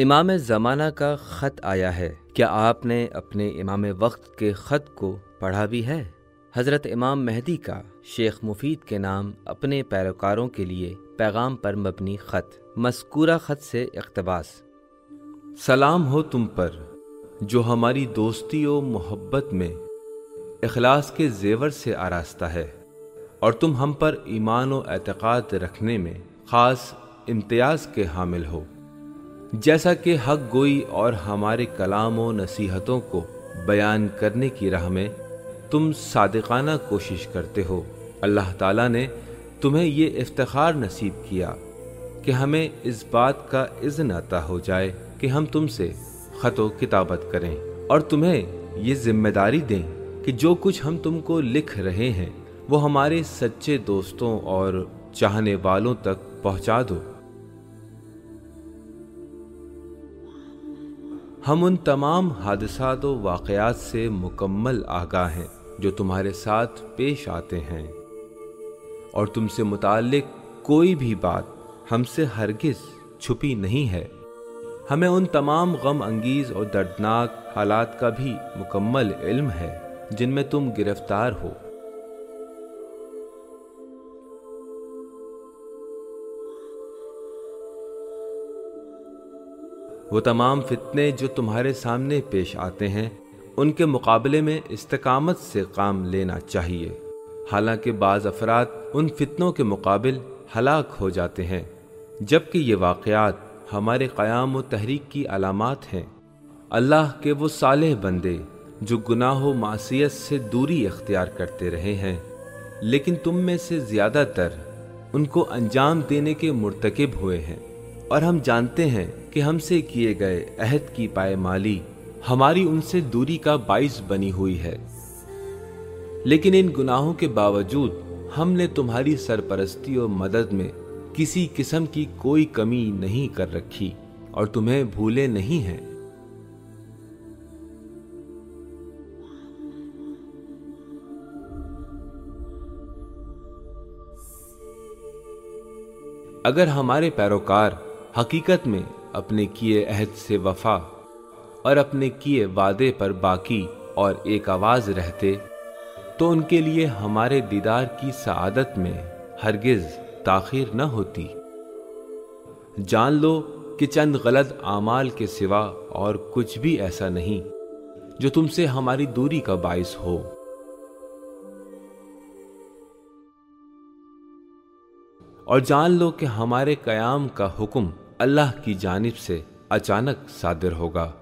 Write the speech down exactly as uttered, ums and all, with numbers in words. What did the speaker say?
امام زمانہ کا خط آیا ہے، کیا آپ نے اپنے امام وقت کے خط کو پڑھا بھی ہے؟ حضرت امام مہدی کا شیخ مفید کے نام اپنے پیروکاروں کے لیے پیغام پر مبنی خط، مذکورہ خط سے اقتباس۔ سلام ہو تم پر جو ہماری دوستی و محبت میں اخلاص کے زیور سے آراستہ ہے، اور تم ہم پر ایمان و اعتقاد رکھنے میں خاص امتیاز کے حامل ہو، جیسا کہ حق گوئی اور ہمارے کلام و نصیحتوں کو بیان کرنے کی راہ میں تم صادقانہ کوشش کرتے ہو۔ اللہ تعالیٰ نے تمہیں یہ افتخار نصیب کیا کہ ہمیں اس بات کا اذن عطا ہو جائے کہ ہم تم سے خط و کتابت کریں، اور تمہیں یہ ذمہ داری دیں کہ جو کچھ ہم تم کو لکھ رہے ہیں وہ ہمارے سچے دوستوں اور چاہنے والوں تک پہنچا دو۔ ہم ان تمام حادثات و واقعات سے مکمل آگاہ ہیں جو تمہارے ساتھ پیش آتے ہیں، اور تم سے متعلق کوئی بھی بات ہم سے ہرگز چھپی نہیں ہے۔ ہمیں ان تمام غم انگیز اور دردناک حالات کا بھی مکمل علم ہے جن میں تم گرفتار ہو۔ وہ تمام فتنے جو تمہارے سامنے پیش آتے ہیں ان کے مقابلے میں استقامت سے کام لینا چاہیے، حالانکہ بعض افراد ان فتنوں کے مقابل ہلاک ہو جاتے ہیں، جبکہ یہ واقعات ہمارے قیام و تحریک کی علامات ہیں۔ اللہ کے وہ صالح بندے جو گناہ و معصیت سے دوری اختیار کرتے رہے ہیں، لیکن تم میں سے زیادہ تر ان کو انجام دینے کے مرتکب ہوئے ہیں، اور ہم جانتے ہیں کہ ہم سے کیے گئے عہد کی پائمالی ہماری ان سے دوری کا باعث بنی ہوئی ہے، لیکن ان گناہوں کے باوجود ہم نے تمہاری سرپرستی اور مدد میں کسی قسم کی کوئی کمی نہیں کر رکھی اور تمہیں بھولے نہیں ہیں۔ اگر ہمارے پیروکار حقیقت میں اپنے کیے عہد سے وفا اور اپنے کیے وعدے پر باقی اور ایک آواز رہتے تو ان کے لیے ہمارے دیدار کی سعادت میں ہرگز تاخیر نہ ہوتی۔ جان لو کہ چند غلط اعمال کے سوا اور کچھ بھی ایسا نہیں جو تم سے ہماری دوری کا باعث ہو۔ اور جان لو کہ ہمارے قیام کا حکم اللہ کی جانب سے اچانک صادر ہوگا،